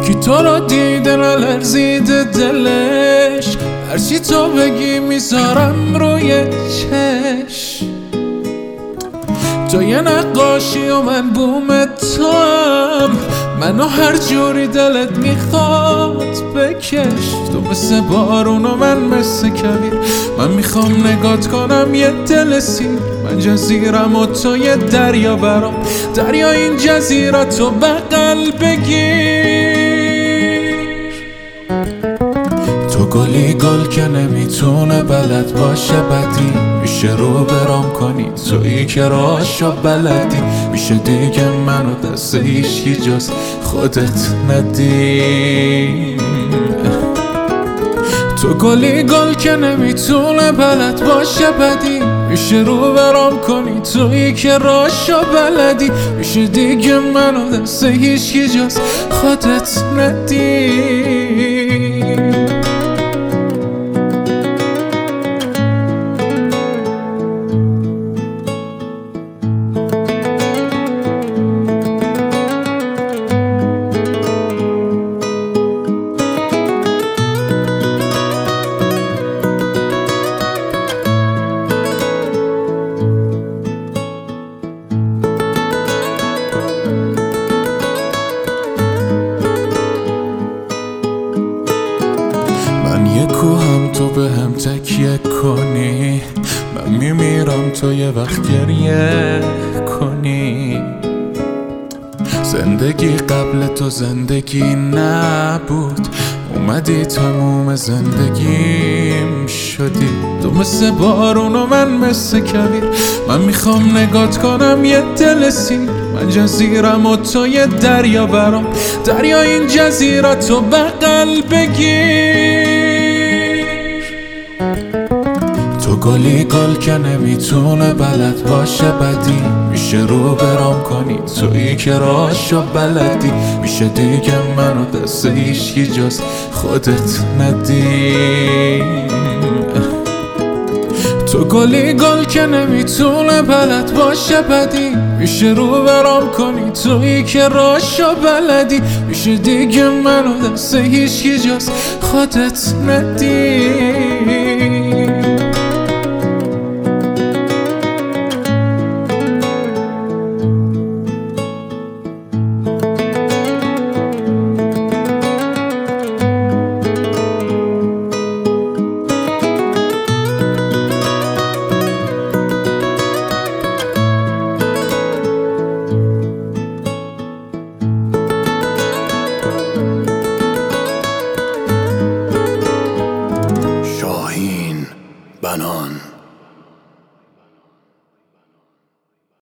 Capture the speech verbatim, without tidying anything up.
یکی تو رو دیده نلرزیده دلش، هرچی تو بگی میذارم روی چش. تو یه نقاشی و من بوم تو هم، منو هر جوری دلت میخواد بکش. تو مثل بارون و من مثل کویر، من میخوام نگات کنم یه دل سیر. من جزیرم و تو یه دریا برام، دریا این جزیره تو بغل بگیر. تو گلی گل که نمیتونه بلد باشه بدی، میشه رو برام کنی تویی که راشو بلدی. میشه دیگه منو دست هیچکی جز خودت ندی. تو گلی گل که نمیتونه بلد باشه بدی، میشه رو برام کنی تویی که راشو بلدی. میشه دیگه منو دست هیچکی جز خودت ندی. من یه کوهم تو به هم تکیه کنی، من میمیرم تو یه وقت گریه کنی. زندگی قبل تو زندگی نبود، اومدی تموم زندگیم شدی. تو مثل بارون و من مثل کویر، من میخوام نگات کنم یه دل سیر. من جزیرم و تو یه دریا برام، دریا این جزیره تو بغل بگیر. تو گلی گل که نمیتونه بلد باشه بدی، میشه رو برام کنی تویی که راشو بلدی. میشه دیگه منو دست هیچکی جز خودت ندی. تو گلی گل که نمیتونه بلد باشه بدی، میشه رو برام کنی تویی که راشو بلدی. میشه دیگه منو دست هیچکی جز خودت ندی. بنان